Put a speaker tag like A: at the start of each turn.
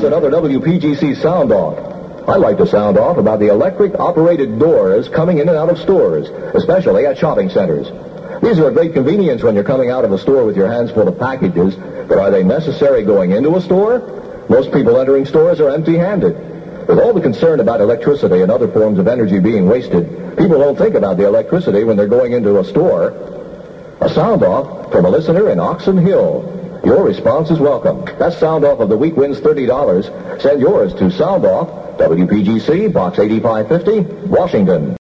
A: Here's another WPGC sound off. I'd like to sound off about the electric-operated doors coming in and out of stores, especially at shopping centers. These are a great convenience when you're coming out of a store with your hands full of packages, but are they necessary going into a store? Most people entering stores are empty-handed. With all the concern about electricity and other forms of energy being wasted, people don't think about the electricity when they're going into a store. A sound off from a listener in Oxon Hill. Your response is welcome. That sound off of the week wins $30. Send yours to Sound Off, WPGC, Box 8550, Washington.